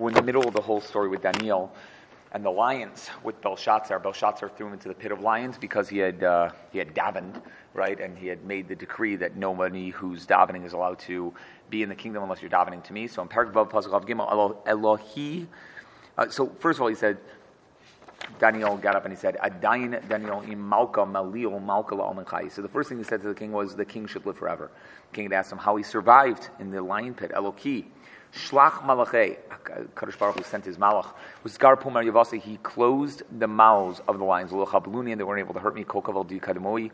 we're in the middle of the whole story with Daniel and the lions with Belshazzar. Belshazzar threw him into the pit of lions because he had davened, right? And he had made the decree that nobody who's davening is allowed to be in the kingdom unless you're davening to me. So in Parak Vav Pasuk Vav Gimel, Elohi. So first of all, he said, Daniel got up and he said, Adayin Daniel im Malka Malil Malka la'omenchai. So the first thing he said to the king was, the king should live forever. The king had asked him how he survived in the lion pit. Eloki. Shlach malachei, Kadosh Baruch Hu sent his malach. Uzgar pumar yavasi, he closed the mouths of the lions. Lo chabluni, and they weren't able to hurt me. Kokavel di kadmoi.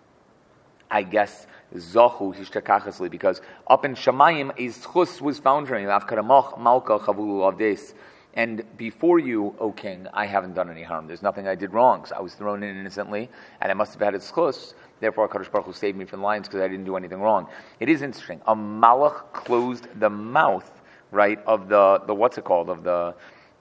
I guess zachu hishtakachasli, because up in Shamayim a schus was found for him. Afkaramach malka chavulu avdes. And before you, O king, I haven't done any harm. There's nothing I did wrong. So I was thrown in innocently, and I must have had a schus. Therefore, Kadosh Baruch Hu saved me from the lions because I didn't do anything wrong. It is interesting. A malach closed the mouth, right, of the what's it called, of the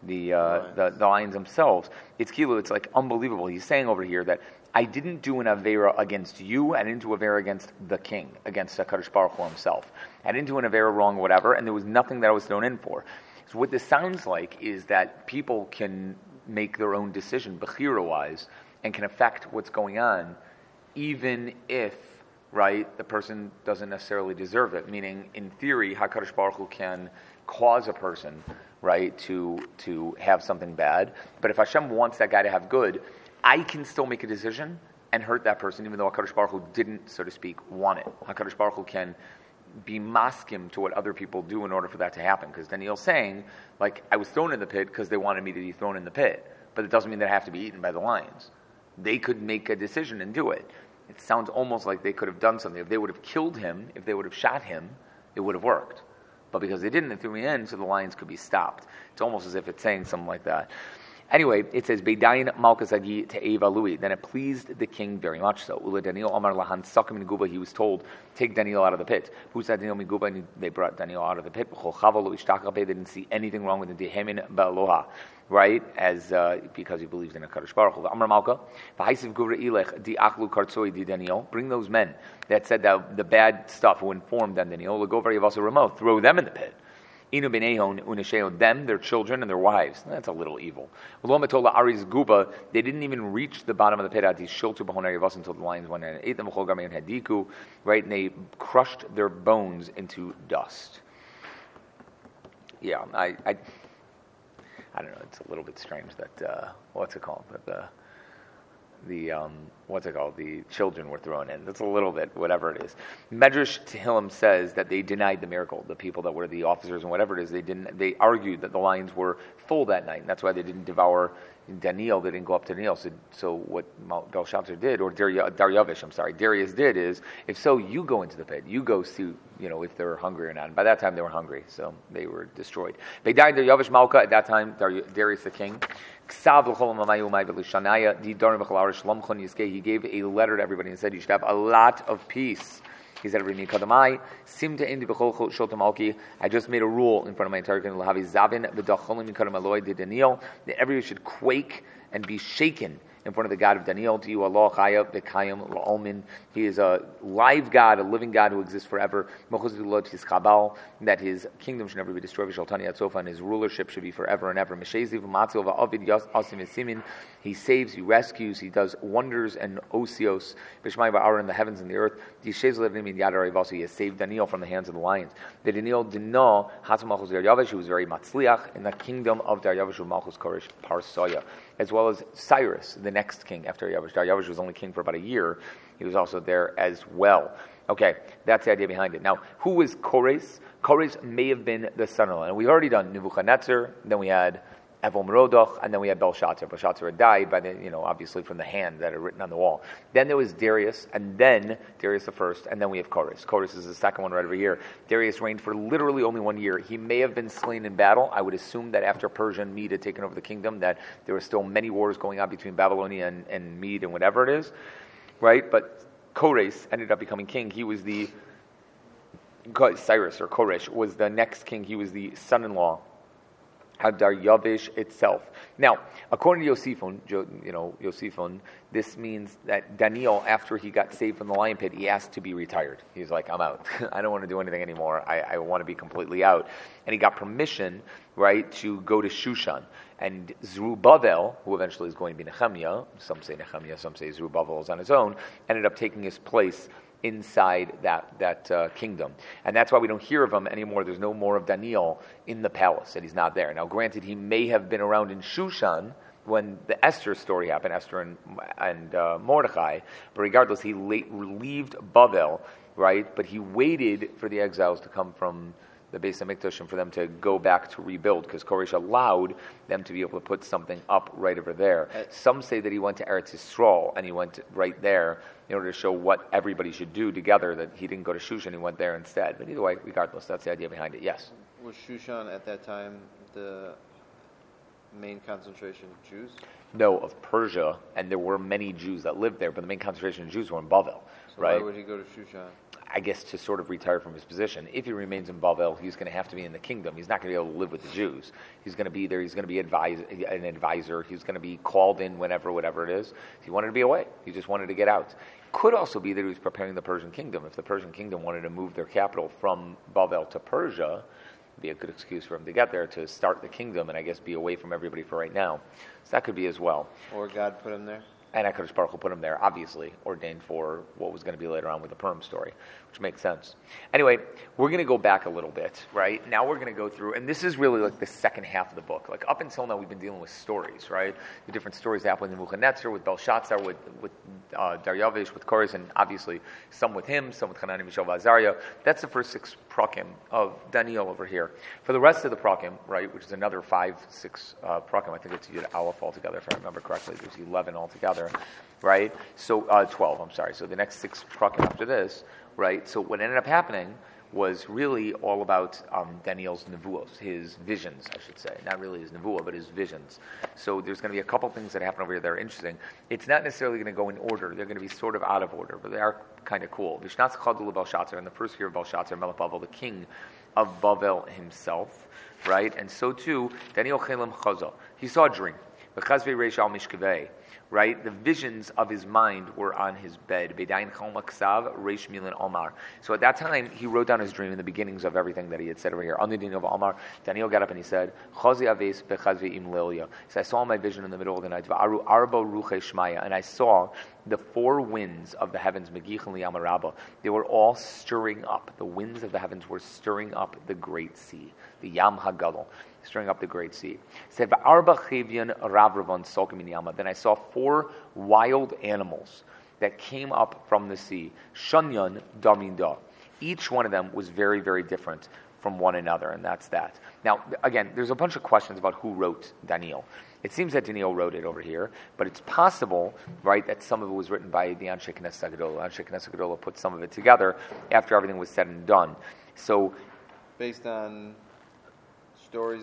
lions themselves. It's kilo. It's like unbelievable. He's saying over here that I didn't do an avera against you. I didn't do an avera against the king, against Kadosh Baruch Hu himself. I didn't do an avera wrong, or whatever, and there was nothing that I was thrown in for. So what this sounds like is that people can make their own decision, bechira-wise, and can affect what's going on, even if, right, the person doesn't necessarily deserve it. Meaning, in theory, HaKadosh Baruch Hu can cause a person, right, to have something bad. But if Hashem wants that guy to have good, I can still make a decision and hurt that person, even though HaKadosh Baruch Hu didn't, so to speak, want it. HaKadosh Baruch Hu can be maskim to what other people do in order for that to happen. Because Daniel's saying, like, I was thrown in the pit because they wanted me to be thrown in the pit. But it doesn't mean that I have to be eaten by the lions. They could make a decision and do it. It sounds almost like they could have done something. If they would have killed him, if they would have shot him, it would have worked. But because they didn't, they threw me in, so the lions could be stopped. It's almost as if it's saying something like that. Anyway, it says, Beidayin Malkasagi to Eva Lui. Then it pleased the king very much so. Ula Daniel Amar Lahan Sakim Guba, he was told, take Daniel out of the pit. Who said Daniel Miguba? And they brought Daniel out of the pit. They didn't see anything wrong with the Dehemin Ba'aloha, right? As because he believes in a Kadosh Baruch Hu. Amar Malka, V'haisiv Guvra Ilech Di Achlu Kartsoi Di Daniel. Bring those men that said that the bad stuff who informed them Daniel. Lagovar Yavasa Ramo, throw them in the pit. Inu b'nehon unesheo, them, their children, and their wives. That's a little evil. Ulomatola Ari's Guba, they didn't even reach the bottom of the pit at these shiltu b'honar yavas until the lions went in and ate them, and hadiku, right? And they crushed their bones into dust. Yeah, I don't know. It's a little bit strange that what's it called? That the children were thrown in. That's a little bit, whatever it is. Medrash Tehillim says that they denied the miracle. The people that were the officers and whatever it is, they argued that the lions were full that night, and that's why they didn't devour Daniel. They didn't go up to Daniel. So what Belshazzar did, or Darius did is, if so, you go into the pit. You go see, if they're hungry or not. And by that time, they were hungry, so they were destroyed. They died Daryavish Malka at that time, Darius the king. He gave a letter to everybody and said, you should have a lot of peace. He said, I just made a rule in front of my entire kingdom that everybody should quake and be shaken in front of the God of Daniel. To you, Allah, Chaya, V'kayim, La'omin. He is a live God, a living God who exists forever. That his kingdom should never be destroyed. And his rulership should be forever and ever. He saves, he rescues, he does wonders and osios. In the heavens and the earth. He has saved Daniel from the hands of the lions. The Daniel didn't know he was very matzliach in the kingdom of Daryavish Malchus Koresh Parsoya, as well as Cyrus, the next king after Daryavish. Daryavish was only king for about a year. He was also there as well. Okay, that's the idea behind it. Now, who was Kores? Kores may have been the son-in-law. And we've already done Nebuchadnezzar, then we had Evil Merodach, and then we had Belshazzar. Belshazzar had died by obviously from the hand that are written on the wall. Then there was Darius, and then Darius the first, and then we have Kores. Kores is the second one right over here. Darius reigned for literally only 1 year. He may have been slain in battle. I would assume that after Persia and Mede had taken over the kingdom, that there were still many wars going on between Babylonia and Mede and whatever it is, right? But Kores ended up becoming king. He was Cyrus or Koresh was the next king. He was the son-in-law of Daryavish itself. Now, according to Yosifon, this means that Daniel, after he got saved from the lion pit, he asked to be retired. He's like, I'm out. I don't want to do anything anymore. I want to be completely out. And he got permission right, to go to Shushan. And Zerubbabel, who eventually is going to be Nehemiah, some say Nehemiah, some say Zerubbabel is on his own, ended up taking his place inside that kingdom. And that's why we don't hear of him anymore. There's no more of Daniel in the palace, and he's not there. Now, granted, he may have been around in Shushan when the Esther story happened, Esther and Mordechai, but regardless, he relieved Bavel, right? But he waited for the exiles to come from the Beis HaMikdash and for them to go back to rebuild, because Koresh allowed them to be able to put something up right over there. Some say that he went to Eretz Yisrael and he went right there in order to show what everybody should do together, that he didn't go to Shushan, he went there instead. But either way, regardless, that's the idea behind it, yes. Was Shushan at that time the main concentration of Jews? No, of Persia, and there were many Jews that lived there, but the main concentration of Jews were in Bavel, so right? Why would he go to Shushan? I guess to sort of retire from his position. If he remains in Bavel, he's going to have to be in the kingdom. He's not going to be able to live with the Jews. He's going to be there. He's going to be an advisor. He's going to be called in whenever, whatever it is. He wanted to be away. He just wanted to get out. Could also be that he was preparing the Persian kingdom. If the Persian kingdom wanted to move their capital from Bavel to Persia, it'd be a good excuse for him to get there, to start the kingdom, and I guess be away from everybody for right now. So that could be as well. Or God put him there? And HaKadosh Baruch Hu put him there, obviously, ordained for what was going to be later on with the Purim story, which makes sense. Anyway, we're going to go back a little bit, right? Now we're going to go through, and this is really like the second half of the book. Like up until now, we've been dealing with stories, right? The different stories that happened in Nebuchadnezzar, with Belshazzar, with Daryavish, with Kores, and obviously some with him, some with Hanani, Mishael, Azariah. That's the first 6 prakim of Daniel over here. For the rest of the prakim, right, which is another 5, 6 prakim, I think it's Yud Aleph altogether, if I remember correctly. There's 11 altogether, right? So 12, I'm sorry. So the next 6 prakim after this, right? So what ended up happening was really all about Daniel's nevuos, his visions, I should say. Not really his nevuah, but his visions. So there's going to be a couple things that happen over here that are interesting. It's not necessarily going to go in order. They're going to be sort of out of order, but they are kind of cool. Vishnatz Chadul Belshazzar, in the first year of Belshazzar, Melech Bavel, the king of Bavel himself, right? And so too, Daniel Chelim Chaza. He saw a dream. V'chazvei reish al mishkavei. Right? The visions of his mind were on his bed. Bedain Chalma Ksav, Reish Milan Omar. So at that time, he wrote down his dream in the beginnings of everything that he had said over here. On the din of Omar, Daniel got up and he said, Chazi Aves Bechazvi Im Lelia. So I saw my vision in the middle of the night. Va'aru Arba Ruche Shmaya. And I saw the 4 winds of the heavens, Megichan Liyamarabba. They were all stirring up. The winds of the heavens were stirring up the great sea, the Yam HaGadol, stirring up the great sea. It said, Va'arba Chavyan Ravravan Solkim in Yama. Then I saw 4 wild animals that came up from the sea. Shanyan Daminda. Each one of them was very, very different from one another, and that's that. Now, again, there's a bunch of questions about who wrote Daniel. It seems that Daniel wrote it over here, but it's possible, right, that some of it was written by the Anshe Knesset Gedolah. Anshe Knesset Gedolah put some of it together after everything was said and done. So, based on stories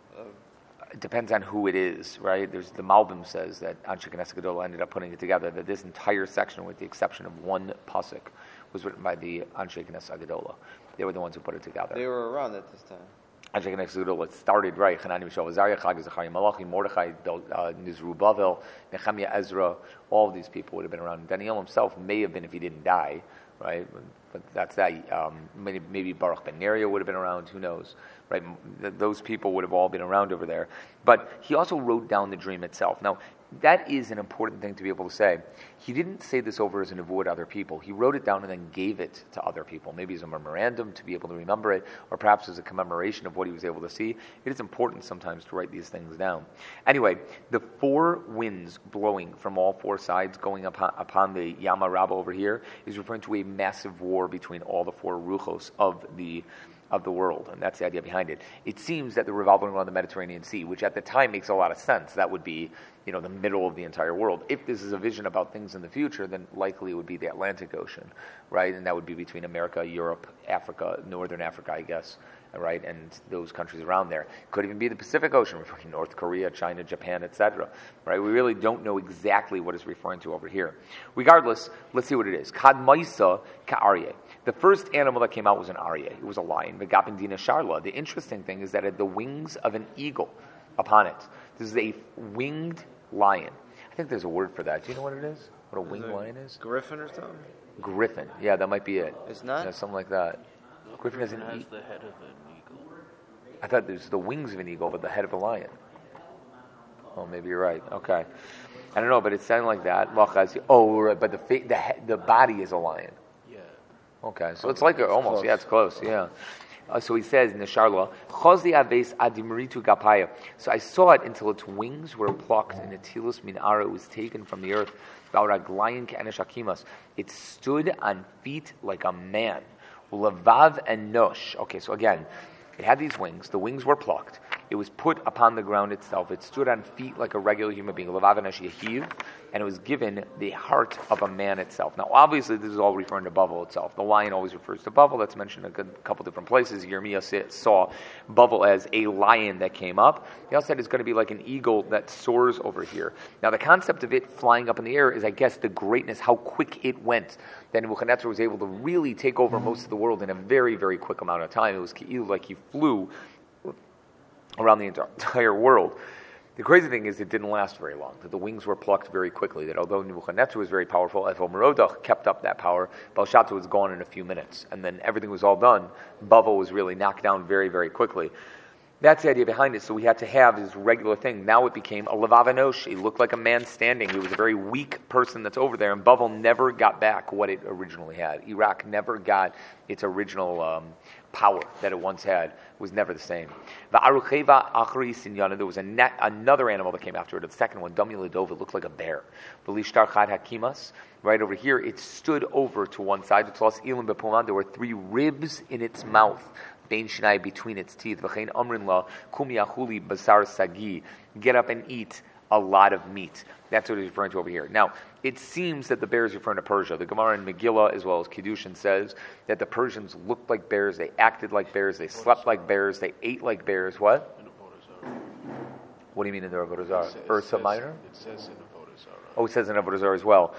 it depends on who it is, right? There's the Malbim says that Anshe Knesset Gedolah ended up putting it together, that this entire section, with the exception of one pasuk, was written by the Anshe Knesset Gedolah. They were the ones who put it together. They were around at this time. Anshe Knesset Gedolah started right. Hanani, Mishael, Azariah, Chag, Zechariah, Malachi, Mordechai, Zerubbabel, Nehemiah, Ezra. All of these people would have been around. Daniel himself may have been if he didn't die, right? But that's that. Maybe Baruch ben Neriah would have been around. Who knows? Right? Those people would have all been around over there. But he also wrote down the dream itself. Now, that is an important thing to be able to say. He didn't say this over as a nevuah to other people. He wrote it down and then gave it to other people, maybe as a memorandum to be able to remember it, or perhaps as a commemoration of what he was able to see. It is important sometimes to write these things down. Anyway, the 4 winds blowing from all 4 sides going upon the Yama Rabba over here is referring to a massive war between all the 4 ruchos of the world, and that's the idea behind it. It seems that they're revolving around the Mediterranean Sea, which at the time makes a lot of sense. That would be, the middle of the entire world. If this is a vision about things in the future, then likely it would be the Atlantic Ocean, right? And that would be between America, Europe, Africa, Northern Africa, I guess, right? And those countries around there. Could even be the Pacific Ocean, referring to North Korea, China, Japan, etc., right? We really don't know exactly what it's referring to over here. Regardless, let's see what it is. Kad Maisa Ka'aryeh. The first animal that came out was an aryeh. It was a lion. Megapendina Sharla. The interesting thing is that it had the wings of an eagle upon it. This is a winged lion. I think there's a word for that. Do you know what it is? What a winged lion is? Griffin or something? Griffin. Yeah, that might be it. It's not? Yeah, something like that. Griffin is an has the head of an eagle. I thought there's the wings of an eagle, but the head of a lion. Oh, maybe you're right. Okay. I don't know, but it sounded like that. Oh, right, but the body is a lion. Yeah. Okay, so it's like almost, close. Yeah, it's close, yeah. So he says in the Sharla, Chozi aves adimritu gapaya. So I saw it until its wings were plucked, and Atilus min ara was taken from the earth. It stood on feet like a man. Ulavav and nosh. Okay, so again, it had these wings. The wings were plucked. It was put upon the ground itself. It stood on feet like a regular human being. Ulavav and nosh yehiv. And it was given the heart of a man itself. Now, obviously, this is all referring to Bavel itself. The lion always refers to Bavel. That's mentioned in a couple different places. Yirmiyah saw Bavel as a lion that came up. He also said it's going to be like an eagle that soars over here. Now, the concept of it flying up in the air is, I guess, the greatness, how quick it went. Then Nebuchadnezzar was able to really take over most of the world in a very, very quick amount of time. It was like he flew around the entire world. The crazy thing is it didn't last very long, that the wings were plucked very quickly, that although Nebuchadnezzar was very powerful, Merodach kept up that power, Belshazzar was gone in a few minutes, and then everything was all done. Bavel was really knocked down very, very quickly. That's the idea behind it. So we had to have this regular thing. Now it became a levavanosh. It looked like a man standing. He was a very weak person that's over there, and Bavel never got back what it originally had. Iraq never got its original power that it once had. It was never the same. There was another animal that came after it, the second one, Damiladov, it looked like a bear. Right over here, it stood over to one side. There were 3 ribs in its mouth. Between its teeth. Get up and eat a lot of meat. That's what he's referring to over here. Now, it seems that the bear is referring to Persia. The Gemara in Megillah, as well as Kiddushin, says that the Persians looked like bears, they acted like bears, they slept like bears, they ate like bears. What? What do you mean in the Avodah Zarah? Ursa Minor? It says in Avodah Zarah. Oh, it says in Avodah Zarah as well.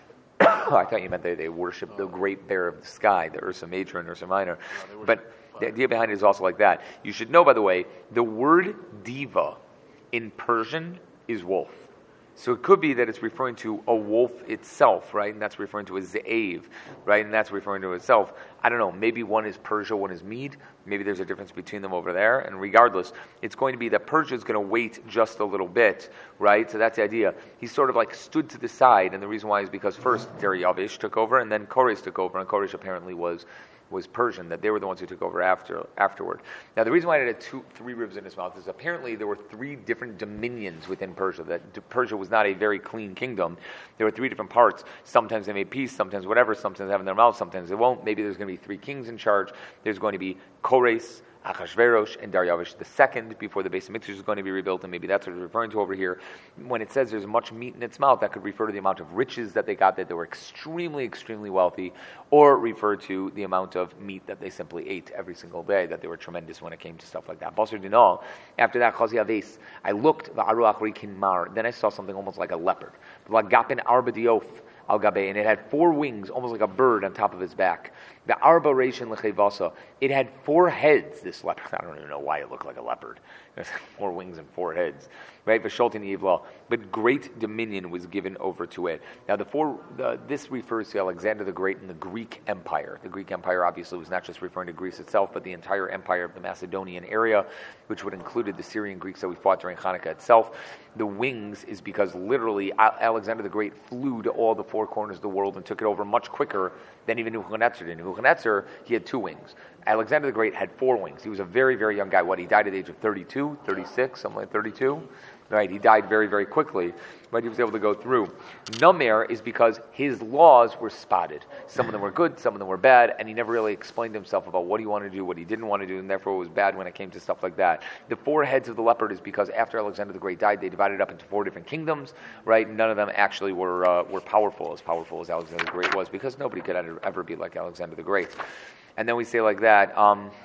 I thought you meant they worship the great bear of the sky, the Ursa Major and Ursa Minor. But the idea behind it is also like that. You should know, by the way, the word diva in Persian is wolf. So it could be that it's referring to a wolf itself, right? And that's referring to a ze'ev, right? And that's referring to itself. I don't know. Maybe one is Persia, one is Mede. Maybe there's a difference between them over there. And regardless, it's going to be that Persia is going to wait just a little bit, right? So that's the idea. He sort of like stood to the side. And the reason why is because first Dariavish took over, and then Koresh took over. And Koresh apparently was Persian, that they were the ones who took over afterward. Now, the reason why it had 3 ribs in his mouth is apparently there were 3 different dominions within Persia, that Persia was not a very clean kingdom. There were 3 different parts. Sometimes they made peace, sometimes whatever, sometimes they have in their mouth, sometimes they won't. Maybe there's going to be 3 kings in charge. There's going to be Kores, Achashverosh, and Dariavish the second before the base of Mikdash is going to be rebuilt, and maybe that's what it's referring to over here. When it says there's much meat in its mouth, that could refer to the amount of riches that they got, that they were extremely, extremely wealthy, or refer to the amount of meat that they simply ate every single day, that they were tremendous when it came to stuff like that. Basar Dinal, after that, Chazi Aves, I looked, then I saw something almost like a leopard. Lagapin Arbadiof, Al-Gabe, and it had 4 wings, almost like a bird on top of its back. The Arba Reishin Lechevasa, it had 4 heads, this leopard. I don't even know why it looked like a leopard. There's 4 wings and 4 heads. Right? V'sholtin Yivla. But great dominion was given over to it. Now, this refers to Alexander the Great and the Greek Empire. The Greek Empire obviously was not just referring to Greece itself, but the entire empire of the Macedonian area, which would include the Syrian Greeks that we fought during Hanukkah itself. The wings is because literally Alexander the Great flew to all the 4 corners of the world and took it over much quicker than even Nebuchadnezzar did. Nebuchadnezzar, he had 2 wings. Alexander the Great had 4 wings. He was a very, very young guy. He died at the age of 32, 36, something like 32. Right, he died very, very quickly, but he was able to go through. Numer is because his laws were spotted. Some of them were good, some of them were bad, and he never really explained himself about what he wanted to do, what he didn't want to do, and therefore it was bad when it came to stuff like that. The 4 heads of the leopard is because after Alexander the Great died, they divided up into 4 different kingdoms, right? None of them actually were powerful as Alexander the Great was, because nobody could ever be like Alexander the Great. And then we say like that,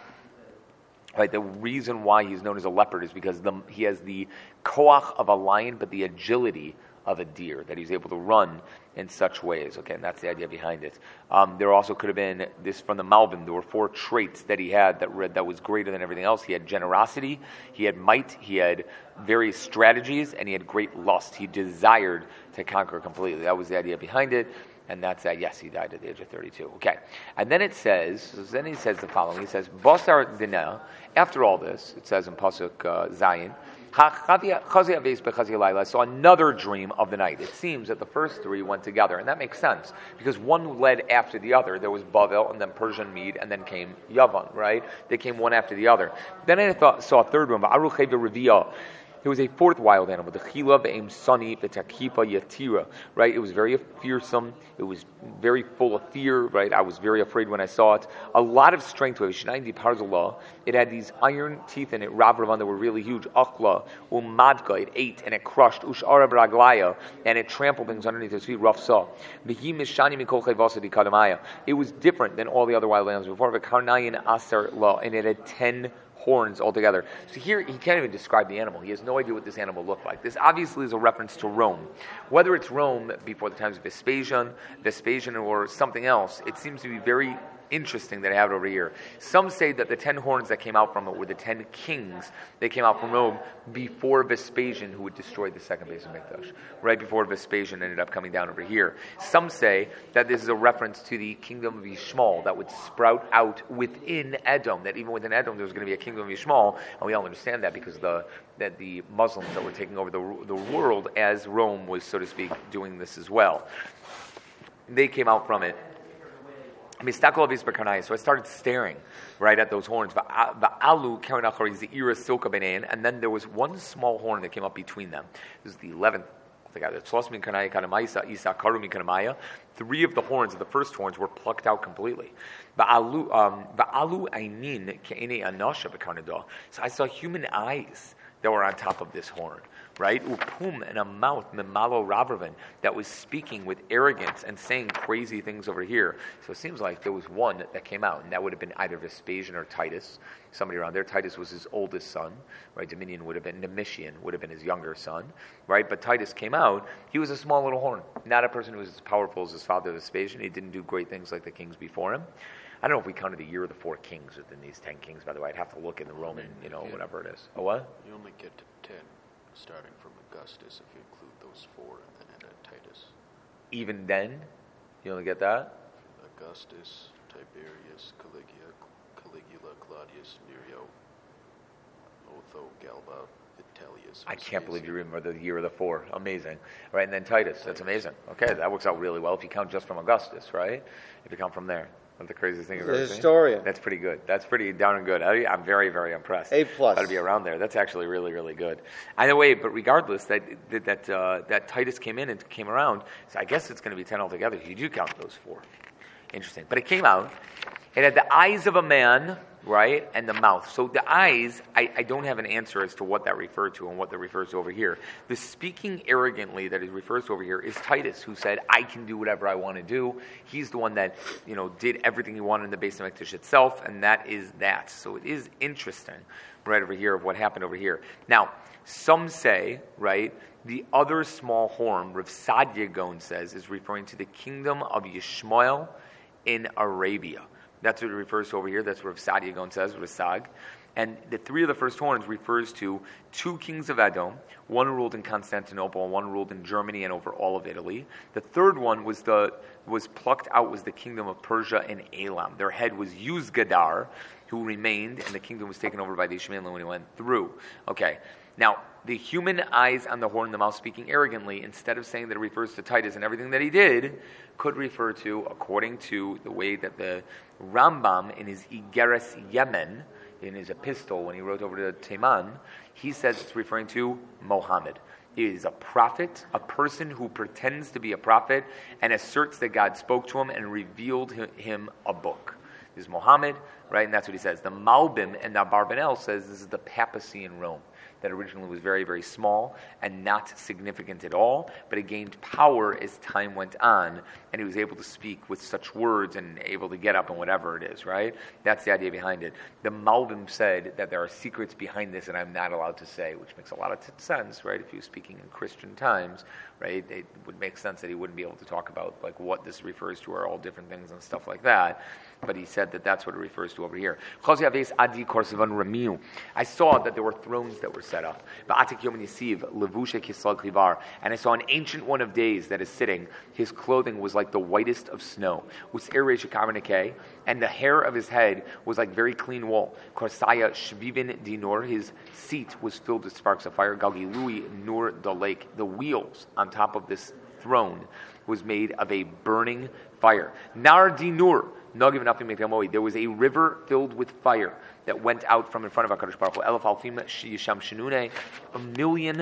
right, the reason why he's known as a leopard is because he has the koach of a lion, but the agility of a deer, that he's able to run in such ways. Okay, and that's the idea behind it. There also could have been this from the Malvin. There were 4 traits that he had that was greater than everything else. He had generosity, he had might, he had various strategies, and he had great lust. He desired to conquer completely. That was the idea behind it. And that's yes, he died at the age of 32. Okay. And then he says the following. He says, Basar Dinah, after all this, it says in Pasuk Zayin, I saw another dream of the night. It seems that the first three went together, and that makes sense, because one led after the other. There was Bavel, and then Persian Mede, and then came Yavan, right? They came one after the other. Then I saw a third one, there was a fourth wild animal, the Chila ve'em Sani v'takipa yatira, right? It was very fearsome. It was very full of fear, right? I was very afraid when I saw it. A lot of strength to it. It had these iron teeth in it, Rav that were really huge. Achla, umadka, it ate and it crushed. Ushara braglaya, and it trampled things underneath its feet. Rough saw. It was different than all the other wild animals before. And it had 10 horns altogether. So here, he can't even describe the animal. He has no idea what this animal looked like. This obviously is a reference to Rome. Whether it's Rome before the times of Vespasian, or something else, it seems to be very interesting that I have it over here. Some say that the 10 horns that came out from it were the 10 kings that came out from Rome before Vespasian, who would destroy the second base of Mikdash. Right before Vespasian ended up coming down over here. Some say that this is a reference to the kingdom of Yishmael that would sprout out within Edom, that even within Edom there was going to be a kingdom of Yishmael, and we all understand that because that the Muslims that were taking over the world as Rome was, so to speak, doing this as well. They came out from it. So I started staring right at those horns. And then there was one small horn that came up between them. This is the 11th. Three of the horns of the first horns were plucked out completely. So I saw human eyes that were on top of this horn, right? Upum, and a mouth, memalo ravravan, that was speaking with arrogance and saying crazy things over here. So it seems like there was one that came out, and that would have been either Vespasian or Titus, somebody around there. Titus was his oldest son, right? Domitian would have been, Domitian would have been his younger son, right? But Titus came out, he was a small little horn, not a person who was as powerful as his father Vespasian. He didn't do great things like the kings before him. I don't know if we counted the year of the 4 kings within these 10 kings, by the way. I'd have to look in the Roman, whatever it is. Oh, what? You only get to 10, starting from Augustus, if you include those 4, and then add Titus. Even then? You only get that? Augustus, Tiberius, Caligula, Claudius, Nero, Otho, Galba, Vitellius. I can't believe you remember the year of the 4. Amazing. Right, and then Titus. That's amazing. Okay, that works out really well if you count just from Augustus, right? If you count from there. That's the craziest thing I've ever seen. Historian. That's pretty good. That's pretty darn good. I'm very, very impressed. A+. Got to be around there. That's actually really, really good. Either way, but regardless, that Titus came in and came around, so I guess it's going to be 10 altogether. You do count those 4. Interesting. But it came out. It had the eyes of a man, right, and the mouth. So the eyes, I don't have an answer as to what that referred to and what that refers to over here. The speaking arrogantly that it refers to over here is Titus, who said, I can do whatever I want to do. He's the one that, did everything he wanted in the Beis HaMikdash itself, and that is that. So it is interesting, right over here, of what happened over here. Now, some say, right, the other small horn, Rav Sadia Gaon says, is referring to the kingdom of Yishmael in Arabia. That's what it refers to over here. That's what Rav Sadia Gaon says, Rasag. And the 3 of the first horns refers to 2 kings of Edom. One ruled in Constantinople, and one ruled in Germany and over all of Italy. The third one was plucked out was the kingdom of Persia and Elam. Their head was Yuzgadar, who remained, and the kingdom was taken over by the Ishmaelim when he went through. Okay. Now, the human eyes on the horn and the mouth speaking arrogantly, instead of saying that it refers to Titus and everything that he did, could refer to, according to the way that the Rambam in his Igeres Yemen, in his epistle when he wrote over to Teman, he says it's referring to Mohammed. He is a prophet, a person who pretends to be a prophet and asserts that God spoke to him and revealed him a book. This is Mohammed, right? And that's what he says. The Malbim and the Abarbanel says this is the papacy in Rome, that originally was very, very small and not significant at all, but it gained power as time went on, and he was able to speak with such words and able to get up and whatever it is, right? That's the idea behind it. The Malbim said that there are secrets behind this and I'm not allowed to say, which makes a lot of sense, right? If he was speaking in Christian times, right, it would make sense that he wouldn't be able to talk about like what this refers to are all different things and stuff like that. But he said that that's what it refers to over here. I saw that there were thrones that that were set up. And I saw an ancient one of days that is sitting. His clothing was like the whitest of snow. And the hair of his head was like very clean wool. Korsaya shvivin dinor. His seat was filled with sparks of fire. Galgilui nur dalek. The wheels on top of this throne was made of a burning fire. Nar dinur. There was a river filled with fire that went out from in front of HaKadosh Baruch Hu. Elef alfim yisham shenune. A million,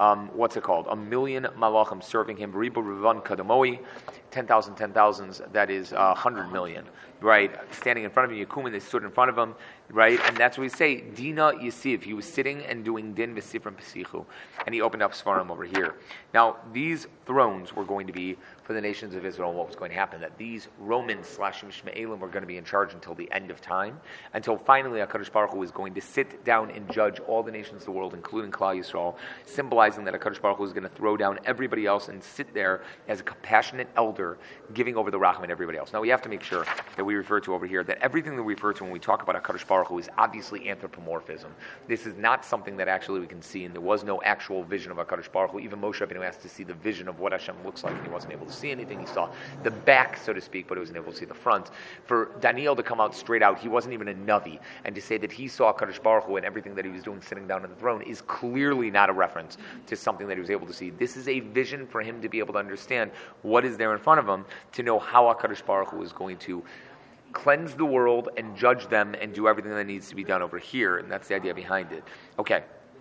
a million malachim serving him. Ribu rivan kadamoi. 10,000, 10,000s, that is 100 million, right? Standing in front of him, Yakumin, they stood in front of him, right? And that's what we say, Dina Yisiv. He was sitting and doing Din V'Sifrim Pesichu. And he opened up Sfarim over here. Now, these thrones were going to be for the nations of Israel. What was going to happen? That these Romans / Shme'elim were going to be in charge until the end of time. Until finally, HaKadosh Baruch Hu was going to sit down and judge all the nations of the world, including Klal Yisrael, symbolizing that HaKadosh Baruch Hu was going to throw down everybody else and sit there as a compassionate elder, giving over the Rachman and everybody else. Now we have to make sure that we refer to over here that everything that we refer to when we talk about HaKadosh Baruch Hu is obviously anthropomorphism. This is not something that actually we can see, and there was no actual vision of HaKadosh Baruch Hu. Even Moshe Rabbeinu asked to see the vision of what Hashem looks like, and he wasn't able to see anything. He saw the back, so to speak, but he wasn't able to see the front. For Daniel to come out straight out, he wasn't even a Navi, and to say that he saw HaKadosh Baruch Hu and everything that he was doing sitting down on the throne is clearly not a reference to something that he was able to see. This is a vision for him to be able to understand what is there in front of him, to know how HaKadosh Baruch Hu is going to cleanse the world and judge them and do everything that needs to be done over here. And that's the idea behind it. Okay.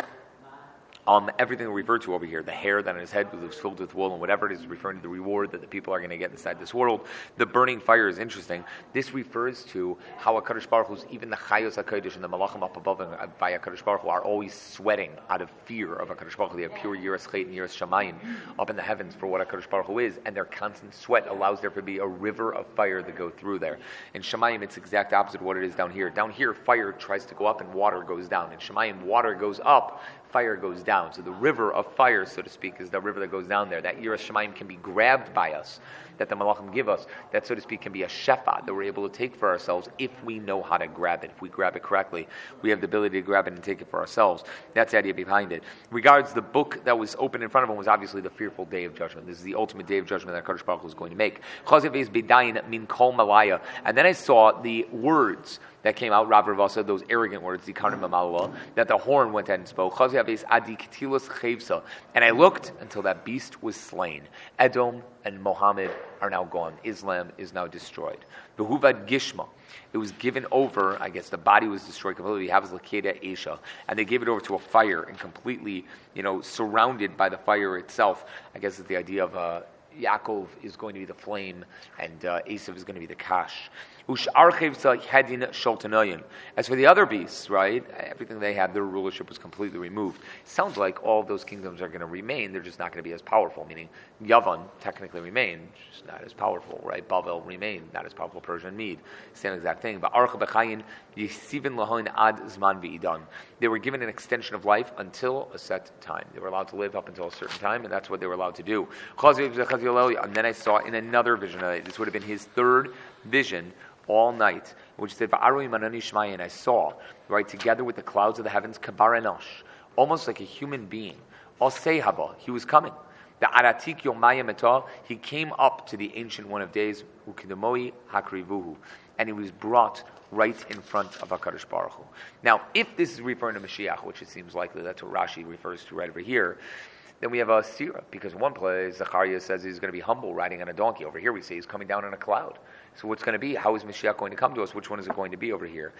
Everything we refer to over here, the hair that on his head was filled with wool and whatever it is, referring to the reward that the people are going to get inside this world. The burning fire is interesting. This refers to how HaKadosh Baruch Hu's, even the Chayos HaKodesh and the Malachim up above him by HaKadosh Baruch Hu are always sweating out of fear of HaKadosh Baruch Hu. They have pure Yiras Chet and Yiras Shamayim up in the heavens for what HaKadosh Baruch Hu is, and their constant sweat allows there to be a river of fire that go through there. In Shamayim, it's exact opposite of what it is down here. Down here, fire tries to go up and water goes down. In Shamayim, water goes up, fire goes down. So the river of fire, so to speak, is the river that goes down there. That Yiras Shamayim can be grabbed by us, that the Malachim give us. That, so to speak, can be a shefa that we're able to take for ourselves if we know how to grab it. If we grab it correctly, we have the ability to grab it and take it for ourselves. That's the idea behind it. Regards the book that was open in front of him was obviously the fearful day of judgment. This is the ultimate day of judgment that HaKadosh Baruch Hu is going to make. And then I saw the words that came out, Rav Ravasa, those arrogant words, that the horn went ahead and spoke. And I looked until that beast was slain. Edom and Mohammed are now gone. Islam is now destroyed. Behuvad Gishma. It was given over, I guess the body was destroyed completely. Havas Lakeda Esha. And they gave it over to a fire and completely, surrounded by the fire itself. I guess it's the idea of Yaakov is going to be the flame and Esav is going to be the kash. As for the other beasts, right, everything they had, their rulership was completely removed. Sounds like all of those kingdoms are going to remain. They're just not going to be as powerful, meaning Yavan technically remained, just not as powerful, right? Bavel remained, not as powerful. Persia and Mede, same exact thing. But they were given an extension of life until a set time. They were allowed to live up until a certain time, and that's what they were allowed to do. And then I saw in another vision, this would have been his third vision, all night, which said, and I saw, right, together with the clouds of the heavens, Kabar Enosh, almost like a human being. Haba, he was coming. The Aratik Yomayim Etah, he came up to the Ancient One of Days, Ukidamoi Hakrivuhu, and he was brought right in front of HaKadosh Baruch Hu. Now, if this is referring to Mashiach, which it seems likely, that's what Rashi refers to right over here, then we have a Sirah, because in one place, Zechariah says he's going to be humble riding on a donkey. Over here we say he's coming down on a cloud. So what's going to be? How is Mashiach going to come to us? Which one is it going to be over here?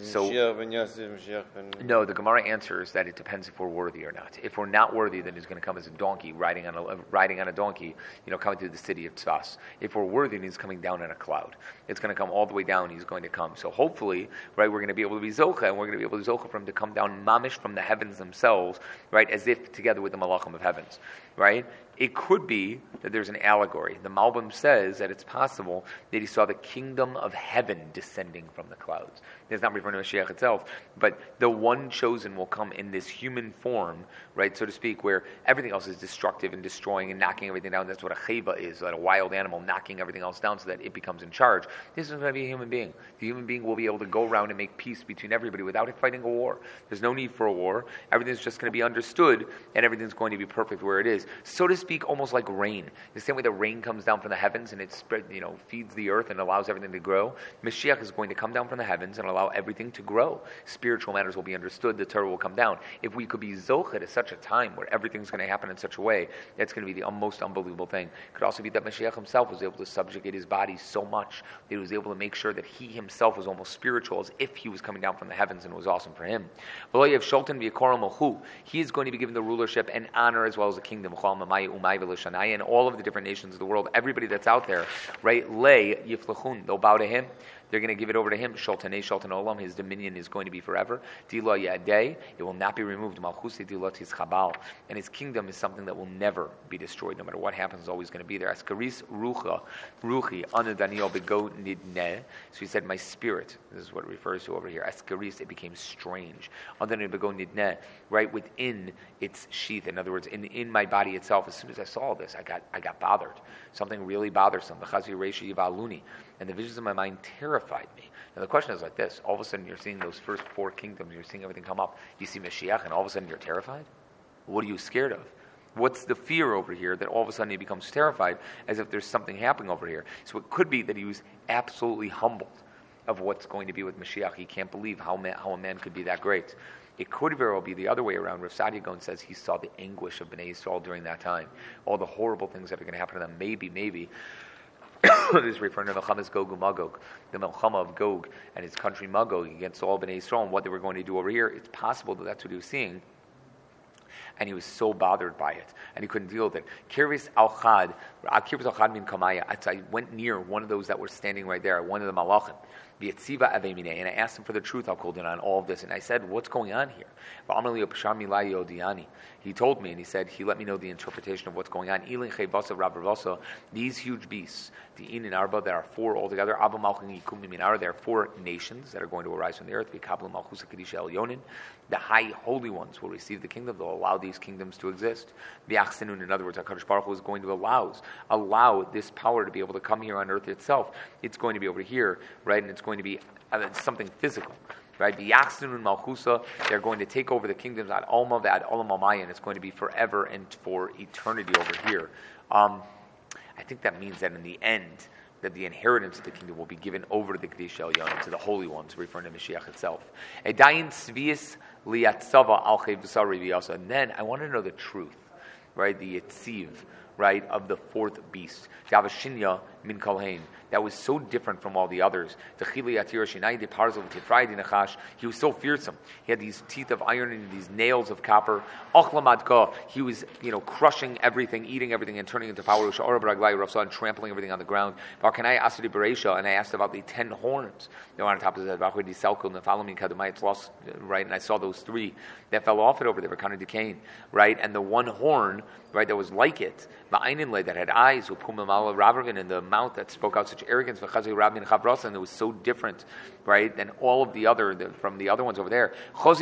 No, the Gemara answers that it depends if we're worthy or not. If we're not worthy, then he's going to come as a donkey, riding on a donkey, coming to the city of Tzfas. If we're worthy, then he's coming down on a cloud. It's going to come all the way down. He's going to come. So hopefully, right, we're going to be able to be Zocha, and we're going to be able to Zocha for him to come down mamish from the heavens themselves, right, as if together with the Malachim of heavens, right? It could be that there's an allegory. The Malbim says that it's possible that he saw the kingdom of heaven descending from the clouds. It's not referring to Mashiach itself, but the one chosen will come in this human form, right, so to speak, where everything else is destructive and destroying and knocking everything down. That's what a cheva is, like a wild animal knocking everything else down so that it becomes in charge. This is going to be a human being. The human being will be able to go around and make peace between everybody without it fighting a war. There's no need for a war. Everything's just going to be understood, and everything's going to be perfect where it is. So to speak, almost like rain. The same way the rain comes down from the heavens and it spread, feeds the earth and allows everything to grow. Mashiach is going to come down from the heavens and allow everything to grow. Spiritual matters will be understood. The Torah will come down. If we could be zochet at such a time where everything's going to happen in such a way, that's going to be the most unbelievable thing. It could also be that Mashiach himself was able to subjugate his body so much that he was able to make sure that he himself was almost spiritual, as if he was coming down from the heavens, and it was awesome for him. He is going to be given the rulership and honor as well as the kingdom, and all of the different nations of the world, everybody that's out there, right? They'll bow to him. They're going to give it over to him. Sholtanei Sholtan Olam. His dominion is going to be forever. Dila Yadei. It will not be removed. Malchusi Dilotis Chabal. And his kingdom is something that will never be destroyed. No matter what happens, it's always going to be there. Askaris Ruchi Anu Daniel Bego Nidneh. So he said, my spirit. This is what it refers to over here. Askaris, it became strange. Anu Bego Nidneh. Right within its sheath. In other words, in my body itself. As soon as I saw this, I got bothered. Something really bothersome. Chazi Reishi Yivaluni. And the visions of my mind terrified me. Now the question is like this. All of a sudden you're seeing those first 4 kingdoms. You're seeing everything come up. You see Mashiach and all of a sudden you're terrified? What are you scared of? What's the fear over here that all of a sudden he becomes terrified as if there's something happening over here? So it could be that he was absolutely humbled of what's going to be with Mashiach. He can't believe how a man could be that great. It could very well be the other way around. Rav Sadia Gaon says he saw the anguish of Bnei Yisrael during that time. All the horrible things that are going to happen to them. Maybe. This is referring to the Melchamas Gog uMagog, the Melchama of Gog and his country Magog against all Bnei Yisrael, and what they were going to do over here. It's possible that that's what he was seeing, and he was so bothered by it, and he couldn't deal with it. Kirvis al-Chad min Kamaya. I went near one of those that were standing right there, one of the Malachim, and I asked him for the truth, on all of this, and I said, what's going on here? He told me, and he said, he let me know the interpretation of what's going on. These huge beasts, the In and Arba, there are 4 altogether. There are 4 nations that are going to arise from the earth. The high holy ones will receive the kingdom. They'll allow these kingdoms to exist. In other words, HaKadosh Baruch Hu is going to allow this power to be able to come here on earth itself. It's going to be over here, right? And it's going to be something physical. Right, the Yachsinu and Malchusa, they're going to take over the kingdoms ad Olma, ad Olam Almaya, and it's going to be forever and for eternity over here. I think that means that in the end, that the inheritance of the kingdom will be given over to the Kedesh Elyon, to the holy ones, referring to Mashiach itself. And then I want to know the truth, right? The Yetziv, right, of the 4th beast. Davashinya min Kolhain. That was so different from all the others. He was so fearsome. He had these teeth of iron and these nails of copper. He was, crushing everything, eating everything, and turning into power. And trampling everything on the ground. And I asked about the 10 horns. They were on top of the it's lost, right? And I saw those 3 that fell off it over there. They were kind of decaying, right? And the 1 horn, right, that was like it, that had eyes, and the mouth that spoke out such arrogance, and it was so different, right, than all of the other, from the other ones over there.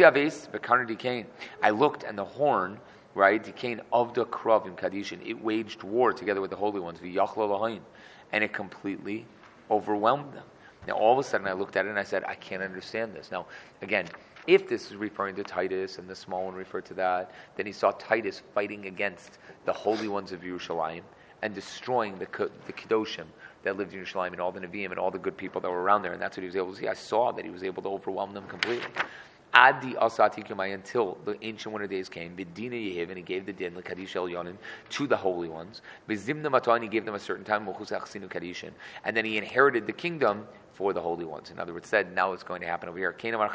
I looked, and the horn, right, Dikain of the Kravim Kadishin, it waged war together with the holy ones, and it completely overwhelmed them. Now, all of a sudden, I looked at it and I said, I can't understand this. Now, again, if this is referring to Titus and the small one referred to that, then he saw Titus fighting against the holy ones of Yerushalayim and destroying the Kedoshim that lived in Yerushalayim and all the Nevi'im and all the good people that were around there. And that's what he was able to see. I saw that he was able to overwhelm them completely. Adi Asatikumai, until the ancient one of days came, Bidina Yehiv, and he gave the din, Kadish El Yonim, to the holy ones. Bizimna Matah, and he gave them a certain time, Kadishin. And then he inherited the kingdom before the holy ones. In other words, said, now it's going to happen over here.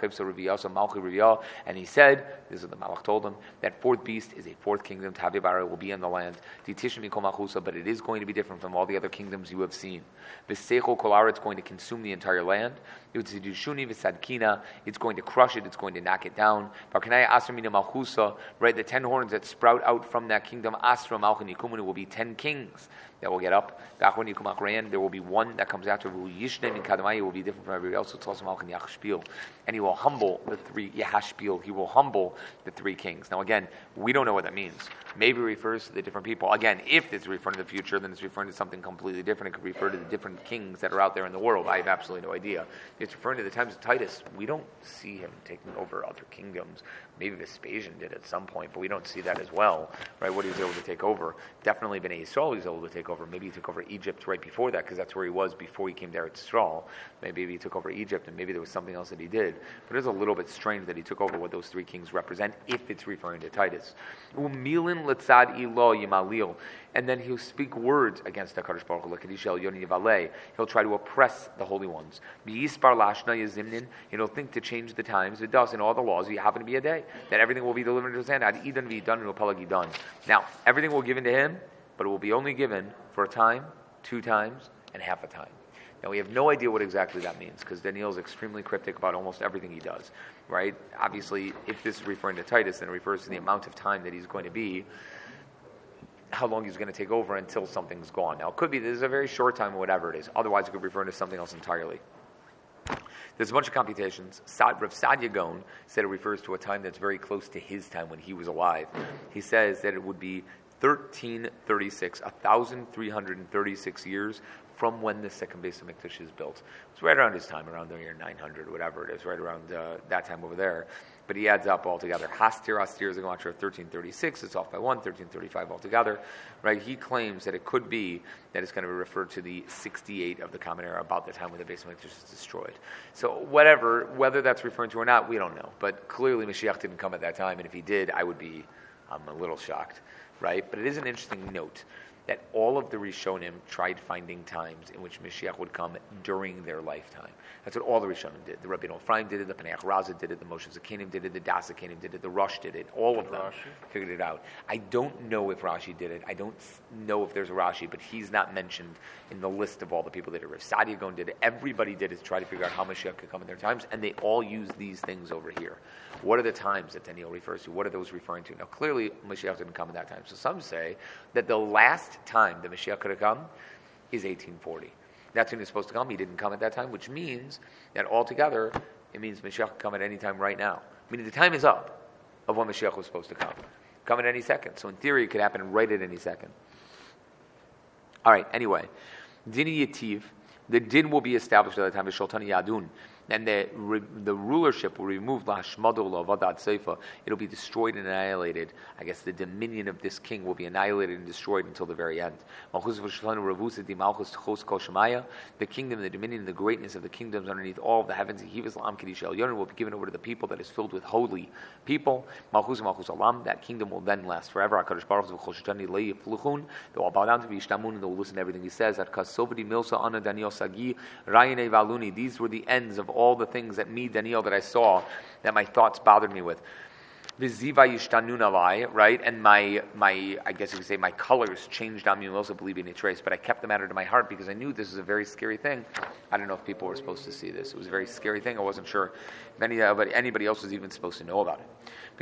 And he said, this is what the Malach told him, that fourth beast is a fourth kingdom, Tavibara will be in the land, but it is going to be different from all the other kingdoms you have seen. It's going to consume the entire land. It's going to crush it, it's going to knock it down. Right, the 10 horns that sprout out from that kingdom, Asra Malchin Yikumun, will be 10 kings that will get up. There will be one that comes after, will be different from everybody else. It's also Malchin Yachshpil. And he will humble the three, Yahashpil, he will humble the three kings. Now again, we don't know what that means. Maybe it refers to the different people. Again, if it's referring to the future, then it's referring to something completely different. It could refer to the different kings that are out there in the world. I have absolutely no idea. It's referring to the times of Titus. We don't see him taking over other kingdoms. Maybe Vespasian did at some point, but we don't see that as well, right? What he was able to take over. Definitely Bnei Yisrael he was able to take over. Maybe he took over Egypt right before that, because that's where he was before he came there at Yisrael. Maybe he took over Egypt, and maybe there was something else that he did. But it's a little bit strange that he took over what those three kings represent, if it's referring to Titus. Umilin letzad ilo yimalil. And then he'll speak words against HaKadosh Baruch Hu. He'll try to oppress the holy ones. And he'll think to change the times. It does in all the laws. You happen to be a day that everything will be delivered to his hand. Now, everything will be given to him, but it will be only given for a time, 2 times, and half a time. Now, we have no idea what exactly that means, because Daniel is extremely cryptic about almost everything he does, right? Obviously, if this is referring to Titus, then it refers to the amount of time that he's going to be, how long he's going to take over until something's gone. Now, it could be this is a very short time or whatever it is. Otherwise, it could refer to something else entirely. There's a bunch of computations. Rav Sadia Gaon said it refers to a time that's very close to his time when he was alive. He says that it would be 1336, 1,336 years from when the second Beis HaMikdash is built. It's right around his time, around the year 900, whatever it is, right around that time over there. But he adds up altogether. Hastir is a gematria of 1336. It's off by 1, 1335 altogether. Right? He claims that it could be that it's going to refer to the 68 of the Common Era, about the time when the Beis HaMikdash is destroyed. So whether that's referring to or not, we don't know. But clearly Mashiach didn't come at that time, and if he did, I'm a little shocked. Right? But it is an interesting note that all of the Rishonim tried finding times in which Mashiach would come during their lifetime. That's what all the Rishonim did. The Rabbeinu Ephraim did it, the Paneach Raza did it, the Moshe Zakanim did it, the Das Zakanim did it, the Rosh did it. All of them figured it out. I don't know if Rashi did it. I don't know if there's a Rashi, but he's not mentioned in the list of all the people that did it. Rav Sadia Gaon did it. Everybody did it to try to figure out how Mashiach could come in their times, and they all use these things over here. What are the times that Daniel refers to? What are those referring to? Now, clearly, Mashiach didn't come at that time. So some say that the last time the Mashiach could have come is 1840. That's when he's supposed to come. He didn't come at that time, which means that altogether, it means Mashiach could come at any time right now. Meaning the time is up of when Mashiach was supposed to come. Come at any second. So in theory, it could happen right at any second. All right, anyway. Dini Yativ, the din will be established at the time of Sholtani Yadun. And the rulership will be removed. It'll be destroyed and annihilated. I guess the dominion of this king will be annihilated and destroyed until the very end. The kingdom, the dominion, and the greatness of the kingdoms underneath all of the heavens will be given over to the people that is filled with holy people. That kingdom will then last forever. They will bow down to Vishtamun and they will listen to everything he says. These were the ends of all the things that me, Daniel, that I saw, that my thoughts bothered me with. Viziva yishtanun alai, right? And my I guess you could say my colors changed on me, and also believing a trace, but I kept the matter to my heart because I knew this was a very scary thing. I don't know if people were supposed to see this. It was a very scary thing. I wasn't sure if anybody else was even supposed to know about it.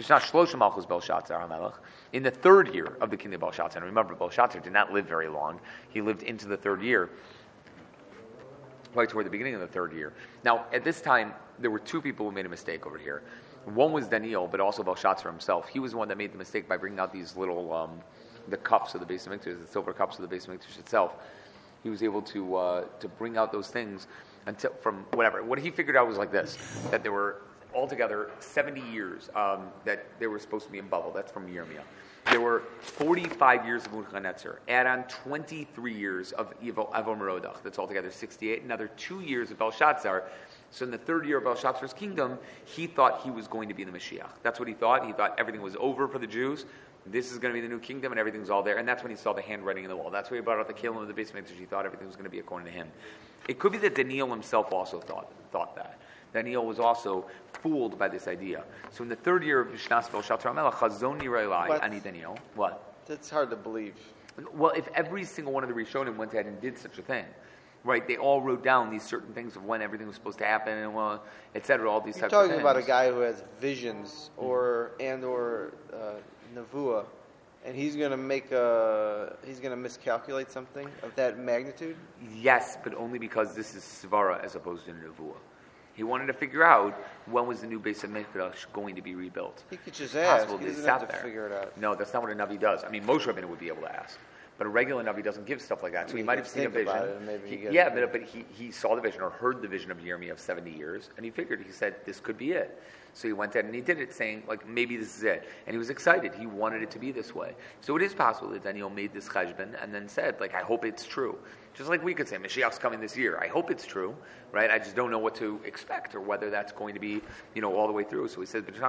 In the 3rd year of the kingdom of Belshazzar, and remember, Belshazzar did not live very long. He lived into the 3rd year. Right toward the beginning of the 3rd year. Now, at this time, there were 2 people who made a mistake over here. One was Daniel, but also Belshazzar himself. He was the one that made the mistake by bringing out these little, the cups of the Beis HaMikdash, the silver cups of the Beis HaMikdash itself. He was able to bring out those things until from whatever. What he figured out was like this: that there were altogether 70 years that they were supposed to be in bubble. That's from Yirmiyah. There were 45 years of Nebuchadnezzar. Add on 23 years of Avon Merodach. That's altogether 68. Another 2 years of Belshazzar. So in the 3rd year of Belshazzar's kingdom, he thought he was going to be the Mashiach. That's what he thought. He thought everything was over for the Jews. this is going to be the new kingdom, and everything's all there. And that's when he saw the handwriting in the wall. That's where he brought out the Kelim of the basement, because he thought everything was going to be according to him. It could be that Daniel himself also thought that. Daniel was also fooled by this idea. So in the third year of Shnas Belshazzar HaMelech, Chazon Nirei Lai, Ani Daniel, what? That's hard to believe. Well, if every single one of the Rishonim went ahead and did such a thing, right? They all wrote down these certain things of when everything was supposed to happen, and et cetera, all these types of things. You're talking about a guy who has visions or nevuah, and he's going to miscalculate something of that magnitude? Yes, but only because this is svara as opposed to nevuah. He wanted to figure out when was the new Beis HaMikdash going to be rebuilt. He could just ask. Possible He they doesn't sat have to there. figure it out. No, that's not what a Navi does. I mean, Moshe Rabbeinu would be able to ask. But a regular Navi doesn't give stuff like that. So he might have seen a vision. But he saw the vision or heard the vision of Yirmiyah of 70 years, and he said, this could be it. So he went ahead and he did it, saying, like, maybe this is it. And he was excited. He wanted it to be this way. So it is possible that Daniel made this cheshbon and then said, like, I hope it's true. Just like we could say, Mashiach's coming this year. I hope it's true, right? I just don't know what to expect or whether that's going to be, all the way through. So he says, I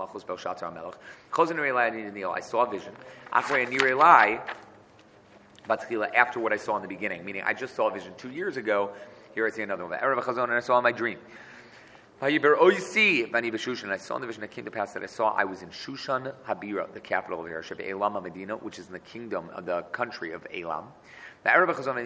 saw a vision. After what I saw in the beginning, meaning I just saw a vision 2 years ago. Here I see another one. And I saw in my dream. And I saw in the vision that came to pass that I saw I was in Shushan Habira, the capital of Eresh, Elam Medina, which is in the kingdom of the country of Elam. I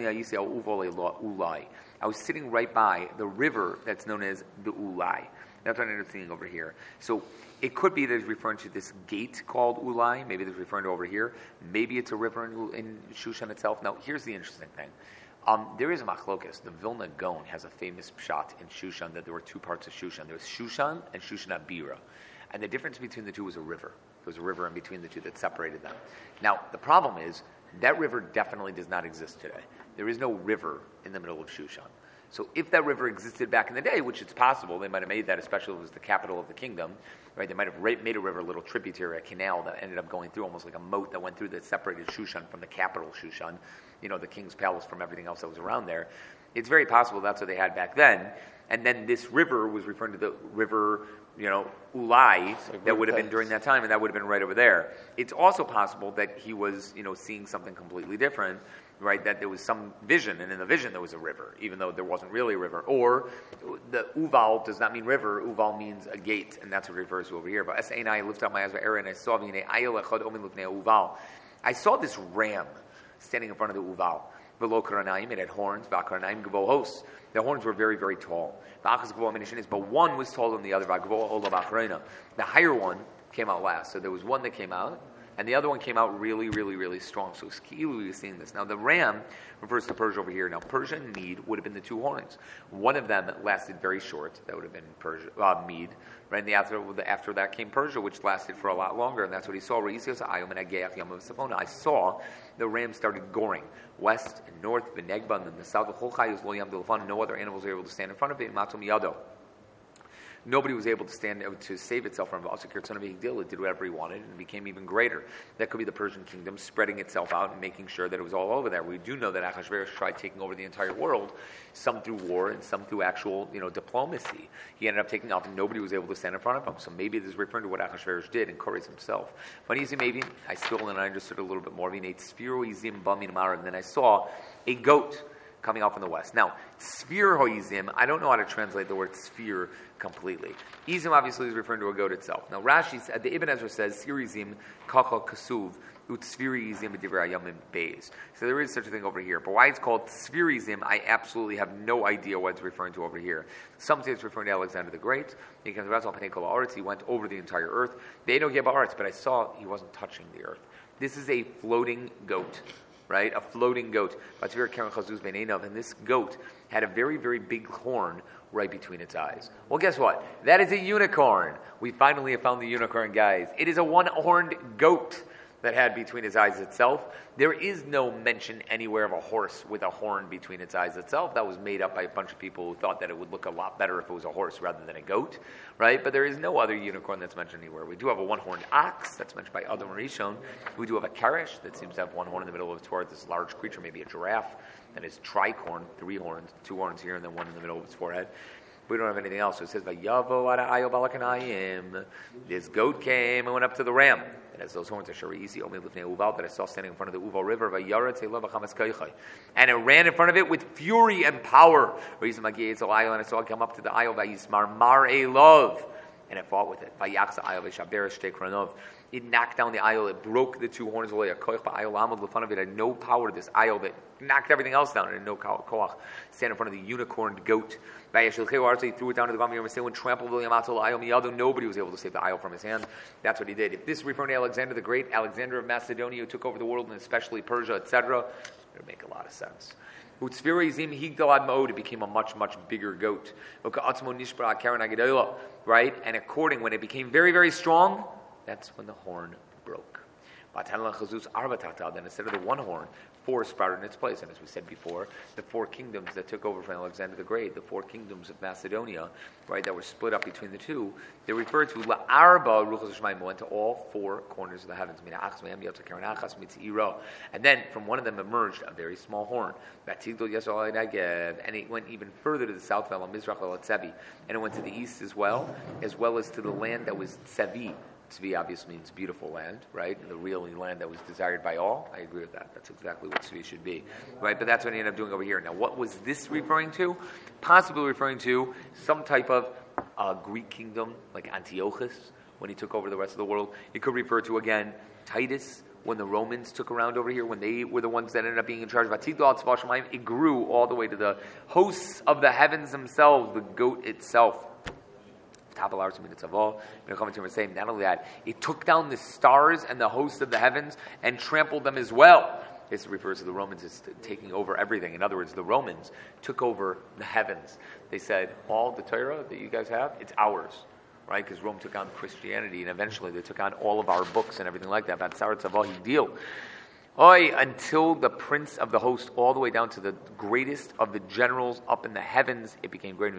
was sitting right by the river that's known as the Ulai. That's what I'm seeing over here. So it could be that it's referring to this gate called Ulai. Maybe it's referring to over here. Maybe it's a river in Shushan itself. Now, here's the interesting thing. There is a machlokas. The Vilna Gaon has a famous pshat in Shushan that there were two parts of Shushan. There was Shushan and Shushan Abira. And the difference between the two was a river. There was a river in between the two that separated them. Now, the problem is that river definitely does not exist today. There is no river in the middle of Shushan. So if that river existed back in the day, which it's possible, they might have made that, especially if it was the capital of the kingdom, right? They might have made a river, a little tributary, a canal that ended up going through, almost like a moat that went through that separated Shushan from the capital Shushan, the king's palace from everything else that was around there. It's very possible that's what they had back then. And then this river was referring to the river, Ulai, that would have been during that time, and that would have been right over there. It's also possible that he was, seeing something completely different, right? That there was some vision, and in the vision there was a river, even though there wasn't really a river. Or the Uval does not mean river. Uval means a gate, and that's what it refers to over here. But I lifted up my eyes by Aaron, and I saw Uval. I saw this ram standing in front of the Uval. Below Karanaim, it had horns. The horns were very, very tall. But one was taller than the other. The higher one came out last. So there was one that came out, and the other one came out really, really, really strong. So we were seeing this. Now the ram refers to Persia over here. Now Persia and Mede would have been the two horns. One of them lasted very short. That would have been Mede. Right? And after that came Persia, which lasted for a lot longer. And that's what he saw. I saw the ram started goring west and north, Benegba, and then the south. No other animals were able to stand in front of it. Nobody was able to stand to save itself from it. It did whatever he wanted and became even greater. That could be the Persian kingdom spreading itself out and making sure that it was all over there. We do know that Ahasuerus tried taking over the entire world, some through war and some through actual, diplomacy. He ended up taking off and nobody was able to stand in front of him. So maybe this is referring to what Ahasuerus did and Kores himself. But maybe I understood a little bit more. And then I saw a goat coming out from the west. Now, sphere hoizim, I don't know how to translate the word sphere completely. Izim obviously is referring to a goat itself. Now, Rashi, the Ibn Ezra says, sirizim kachal kasuv utsfirizim b'divrei beis. So there is such a thing over here. But why it's called spherizim, I absolutely have no idea what it's referring to over here. Some say it's referring to Alexander the Great. He went over the entire earth. They don't get Ba'aretz, but I saw he wasn't touching the earth. This is a floating goat. Right? A floating goat. And this goat had a very, very big horn right between its eyes. Well, guess what? That is a unicorn. We finally have found the unicorn, guys. It is a one-horned goat that had between its eyes itself. There is no mention anywhere of a horse with a horn between its eyes itself. That was made up by a bunch of people who thought that it would look a lot better if it was a horse rather than a goat, right? But there is no other unicorn that's mentioned anywhere. We do have a one-horned ox that's mentioned by Adam Rishon. We do have a karish that seems to have one horn in the middle of its forehead. This large creature, maybe a giraffe, that is tricorn, 3 horns, 2 horns here and then one in the middle of its forehead. We don't have anything else. So it says, "Vayavo ada ayo balakanayim." This goat came and went up to the ram. It has those horns. Easy. Only lifnei uval that I saw standing in front of the Uval River. And it ran in front of it with fury and power. And I saw it come up to the aisle. Mar elov. And it fought with it. It knocked down the aisle. It broke the two horns away. It had no power. This aisle that knocked everything else down. It had no koach. Stand in front of the unicorned goat. He threw it down to the ground and trampled William out to the aisle. Nobody was able to save the aisle from his hand. That's what he did. If this is referring to Alexander the Great, Alexander of Macedonia, who took over the world, and especially Persia, etc., it would make a lot of sense. It became a much, much bigger goat. Right? And according, when it became very, very strong, that's when the horn broke. Then instead of the one horn, four sprouted in its place. And as we said before, the four kingdoms that took over from Alexander the Great, the four kingdoms of Macedonia, right, that were split up between the two, they referred to La'arba Ruchos Shemaim, went to all four corners of the heavens. And then from one of them emerged a very small horn. And it went even further to the south, and it went to the east as well as to the land that was Tsevi. Tzvi obviously means beautiful land, right? And the really land that was desired by all. I agree with that. That's exactly what Tzvi should be, right? But that's what he ended up doing over here. Now, what was this referring to? Possibly referring to some type of Greek kingdom, like Antiochus, when he took over the rest of the world. It could refer to, again, Titus, when the Romans took around over here, when they were the ones that ended up being in charge of Atidal. It grew all the way to the hosts of the heavens themselves, the goat itself. Not only that, it took down the stars and the hosts of the heavens and trampled them as well. This refers to the Romans as taking over everything. In other words, the Romans took over the heavens. They said, all the Torah that you guys have, it's ours. Right? Because Rome took on Christianity, and eventually they took on all of our books and everything like that. That's deal. Until the prince of the host, all the way down to the greatest of the generals up in the heavens, it became great.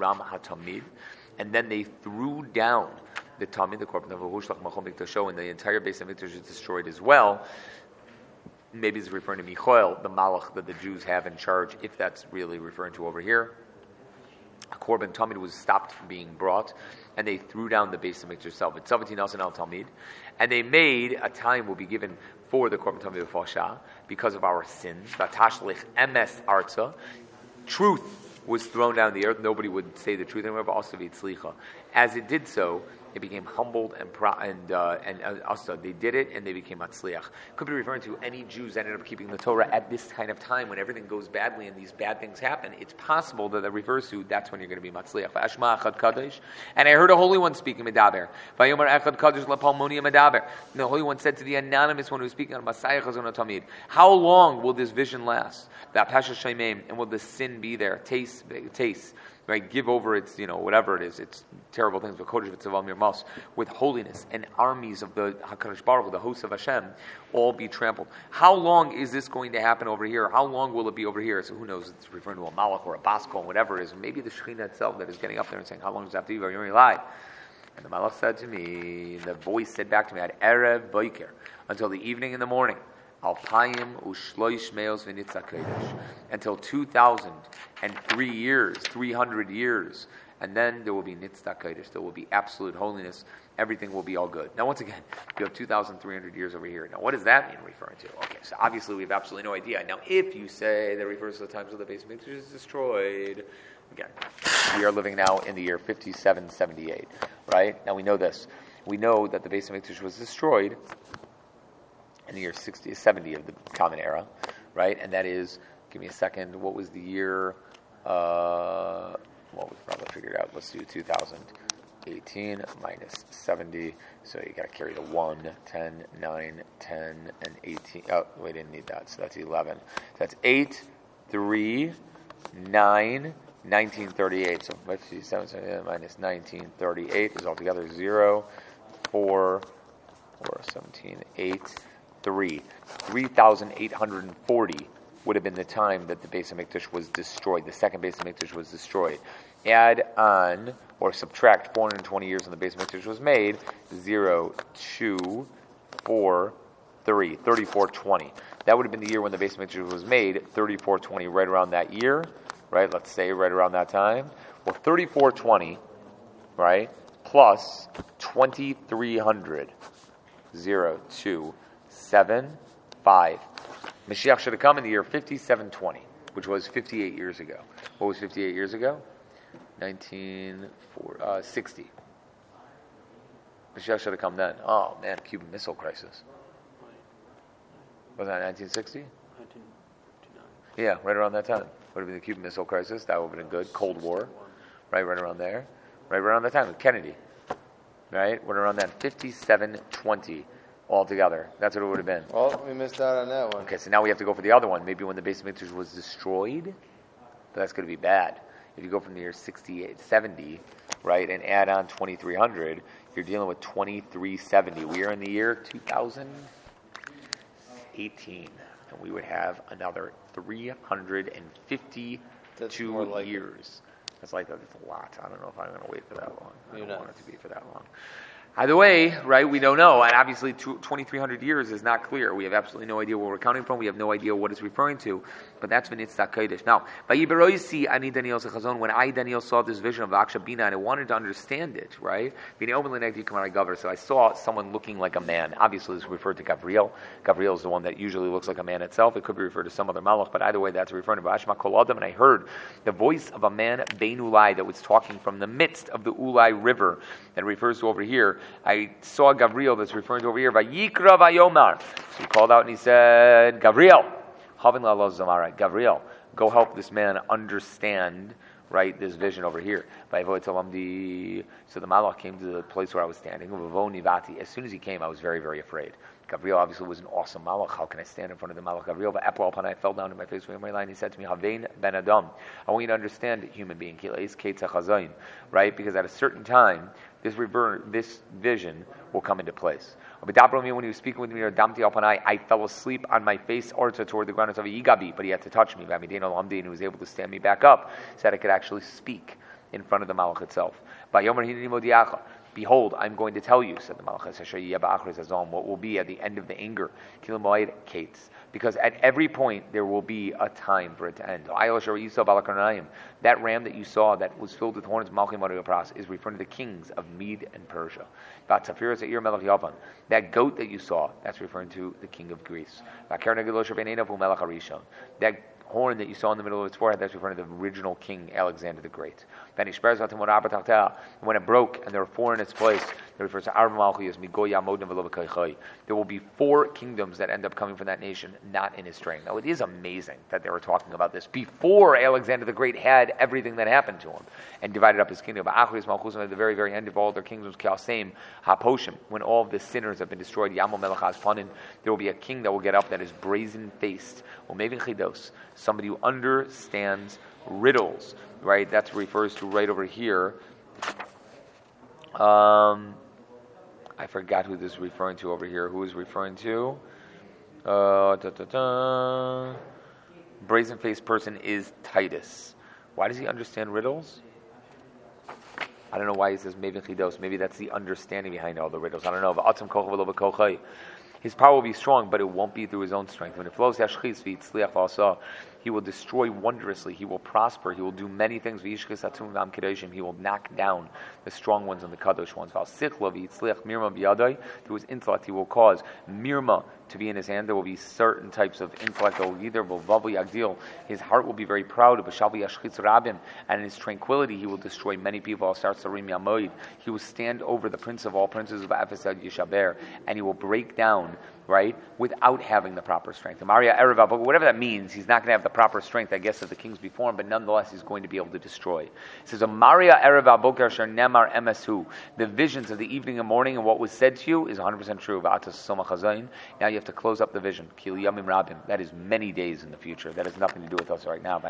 And then they threw down the Tamid, the Korban Tamid, and the entire base of Mikdash is destroyed as well. Maybe it's referring to Michael, the Malach that the Jews have in charge, if that's really referring to over here. A Korban Tamid was stopped from being brought, and they threw down the base of Mikdash itself. It's 17 al Talmid, and they made a time will be given for the Korban Tamid of Fosha because of our sins. Vatashlich emes arza, truth was thrown down the earth. Nobody would say the truth anymore. But also v'tzlicha. As it did so, it became humbled and also they did it and they became matzliach. Could be referring to any Jews that ended up keeping the Torah at this kind of time when everything goes badly and these bad things happen. It's possible that refers to that's when you're going to be matzliach. Ashma echad kadosh, and I heard a holy one speaking medaber. Vayomer echad kadosh lapalmonia medaber. The holy one said to the anonymous one who was speaking on Masayach Chazon Tamid, how long will this vision last? That pasha shemim, and will the sin be there? Taste. Right, give over its, whatever it is, it's terrible things, but Kodesh v'tzavam mirmas, with holiness, and armies of the HaKadosh Baruch Hu, the hosts of Hashem, all be trampled. How long is this going to happen over here? How long will it be over here? So who knows? It's referring to a Malach or a Baskol, whatever it is. Maybe the Shekhinah itself that is getting up there and saying, how long does it have to be? You're only alive. And the Malach said to me, the voice said back to me, at Erev Boiker, until the evening and the morning. Alpayim ushloish meos v'nitzah kodesh, until 2,003 years, 300 years, and then there will be nitzah kodesh. There will be absolute holiness. Everything will be all good. Now, once again, you have 2,300 years over here. Now, what does that mean referring to? Okay, so obviously we have absolutely no idea. Now, if you say that refers to the times of the base of Mikdash is destroyed, again, we are living now in the year 5778, right? Now we know this. We know that the base of Mikdash was destroyed in the year 70 of the Common Era, right? And that is, give me a second, what was the year? Well, we probably figured out. Let's do 2018 minus 70. So you got to carry the 1, 10, 9, 10, and 18. Oh, we didn't need that. So that's 11. So that's 8, 3, 9, 1938. So 57 minus 1938 is altogether 0, 4, 17, 8, 3,840 would have been the time that the base of Mikdash was destroyed. The second base of Mikdash was destroyed. Add on or subtract 420 years when the base of Mikdash was made. 0, 2, 4, 3, 3420. That would have been the year when the base of Mikdash was made. 3420, right around that year, right? Let's say right around that time Well, 3420, right, plus 2300, 0, 2, 7, 5. Mashiach should have come in the year 5720, which was 58 years ago. What was 58 years ago? 1960. Mashiach should have come then. Oh, man, Cuban Missile Crisis. Was that 1960? 1959. Yeah, right around that time. Would have been the Cuban Missile Crisis. That would have been good. Cold War, right around there. Right around that time with Kennedy. Right? What around then? 5720 altogether. That's what it would have been. Well, we missed out on that one. Okay, so now we have to go for the other one. Maybe when the base of Mikdash was destroyed. But that's going to be bad. If you go from the year 70, right, and add on 2300, you're dealing with 2370. We are in the year 2018. And we would have another 352 years. That's a lot. I don't know if I'm going to wait for that long. I don't want it to be for that long. Either way, right, we don't know. And obviously 2,300 years is not clear. We have absolutely no idea where we're counting from. We have no idea what it's referring to. But that's V'nitzta Kodesh. Now, when I, Daniel, saw this vision of Aksha Bina, and I wanted to understand it, right? So I saw someone looking like a man. Obviously, this is referred to Gabriel. Gabriel is the one that usually looks like a man itself. It could be referred to some other malach, but either way, that's referring to Bashma Kol Adam. And I heard the voice of a man, Bein Ulai, that was talking from the midst of the Ulai River, that refers to over here. I saw Gabriel that's referring to over here. Vayikra Vayomar. So he called out and he said, Gabriel, Havin Lalo Zamara. Gabriel, go help this man understand, right, this vision over here. So the Malach came to the place where I was standing. As soon as he came, I was very, very afraid. Gabriel obviously was an awesome Malach. How can I stand in front of the Malach Gabriel? But I fell down to my face with my line. He said to me, Havein ben Adam. I want you to understand, human being, right? Because at a certain time, this vision will come into place. When he was speaking with me, I fell asleep on my face toward the ground, but he had to touch me. And he was able to stand me back up, so that I could actually speak in front of the Malach itself. Behold, I'm going to tell you, said the Malach, what will be at the end of the anger. Because at every point there will be a time for it to end. That ram that you saw that was filled with horns, is referring to the kings of Mede and Persia. That goat that you saw, that's referring to the king of Greece. That horn that you saw in the middle of its forehead, that's referring to the original king, Alexander the Great. When it broke and there were four in its place, it refers to there will be 4 kingdoms that end up coming from that nation, not in his strength. Now, it is amazing that they were talking about this before Alexander the Great had everything that happened to him and divided up his kingdom. But at the very, very end of all their kingdoms, when all of the sinners have been destroyed, there will be a king that will get up that is brazen-faced, somebody who understands riddles, right? That refers to right over here. I forgot who this is referring to over here. Who is referring to? Brazen-faced person is Titus. Why does he understand riddles? I don't know why he says Mevin Chidos. Maybe that's the understanding behind all the riddles. I don't know. His power will be strong, but it won't be through his own strength. When it flows, he will destroy wondrously. He will prosper. He will do many things. He will knock down the strong ones and the kadosh ones. Through his intellect, he will cause mirma to be in his hand. There will be certain types of intellect that will be there. His heart will be very proud. And in his tranquility, he will destroy many people. He will stand over the prince of all princes of Ephesus, Yishaber, and he will break down, right, without having the proper strength. Maria Ereva, but whatever that means, he's not going to have the proper strength, I guess, of the kings before him, but nonetheless, he's going to be able to destroy. It says, Maria Ereva Boker Nemar Emesu. The visions of the evening and morning and what was said to you is 100% true. Now you have to close up the vision. That is many days in the future. That has nothing to do with us right now.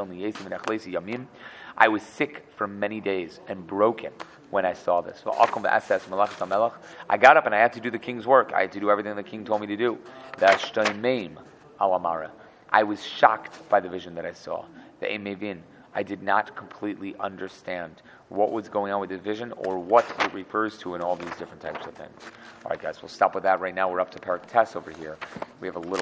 I was sick for many days and broken when I saw this. I got up and I had to do the king's work. I had to do everything the king told me to do. I was shocked by the vision that I saw. I did not completely understand what was going on with this vision or what it refers to in all these different types of things. All right, guys, we'll stop with that right now. We're up to Parak Tess over here. We have a little